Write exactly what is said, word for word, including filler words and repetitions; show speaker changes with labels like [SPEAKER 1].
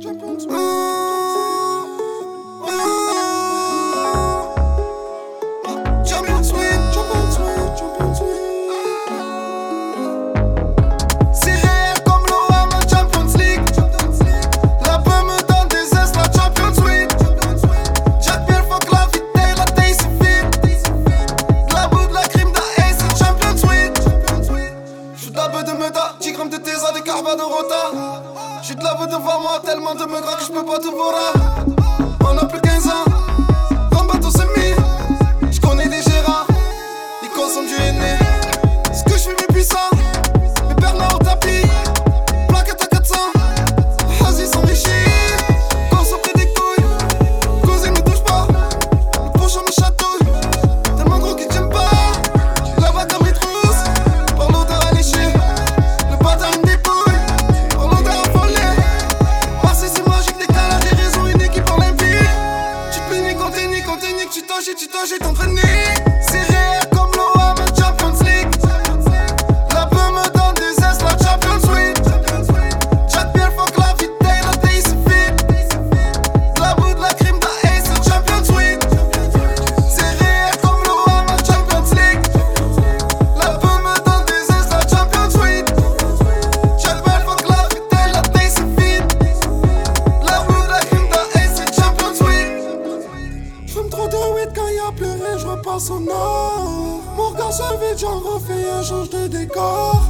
[SPEAKER 1] dix grammes de Tesa, des Carva de Rota. J'ai de la vue devant moi, tellement de me gras que je peux pas te voir. On a plus quinze ans, dans le bateau c'est mis. Je connais des gérants, ils consomment du henné. Ce que je fais mes puissants, mes Bernard au tapis. Plaquette à quatre cents, vas-y s'enrichit. Consomme des couilles, cause il me touche pas. Le prochain me chatouille, tellement gros qu'il t'aime pas. La vague à mes trousses, par l'odeur alléchée. Le bâtard une dépouille, par l'odeur affolée. Marseille c'est magique, décalage des raisons, une équipe olympique. Tu te péniques, on t'énique, on t'énique, tu t'agis, tu t'agis, t'entraînes. C'est réel comme l'O A M Champions League. La peu me donne des aises, la Champions League. Jack Pierre, fuck la vie, la taille c'est fit. De la boue, de la crime, de la haine, c'est Champions League. C'est réel comme l'O A M Champions League. La peu me donne des aises, la Champions League. Jack Pierre, fuck la vie, la taille c'est fit. De la boue, de la crime, de la haine, c'est Champions League. J'fume trop de weed quand y'a plus rien, j'repasse au nord. Mon regard se vide, j'en refais un change de décor.